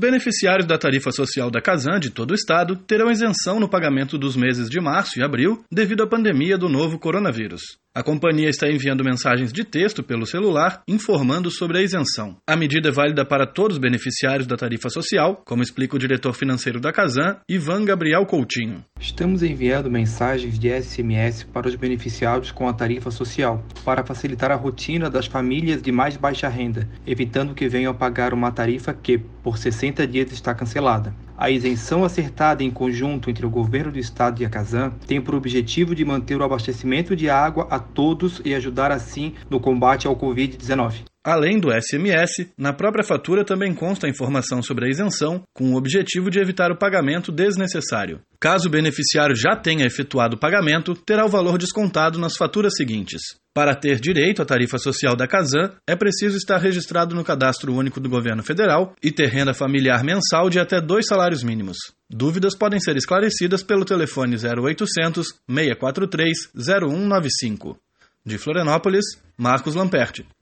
beneficiários da tarifa social da Casan de todo o estado terão isenção no pagamento dos meses de março e abril devido à pandemia do novo coronavírus. A companhia está enviando mensagens de texto pelo celular informando sobre a isenção. A medida é válida para todos os beneficiários da tarifa social, como explica o diretor financeiro da Casan, Ivan Gabriel Coutinho. Estamos enviando mensagens de SMS para os beneficiários com a tarifa social, para facilitar a rotina das famílias de mais baixa renda, evitando que venham a pagar uma tarifa que, por 60 dias, está cancelada. A isenção acertada em conjunto entre o governo do estado e a Casan tem por objetivo de manter o abastecimento de água a todos e ajudar assim no combate ao Covid-19. Além do SMS, na própria fatura também consta a informação sobre a isenção, com o objetivo de evitar o pagamento desnecessário. Caso o beneficiário já tenha efetuado o pagamento, terá o valor descontado nas faturas seguintes. Para ter direito à tarifa social da Casan, é preciso estar registrado no Cadastro Único do Governo Federal e ter renda familiar mensal de até 2 salários mínimos. Dúvidas podem ser esclarecidas pelo telefone 0800 643 0195. De Florianópolis, Marcos Lamperti.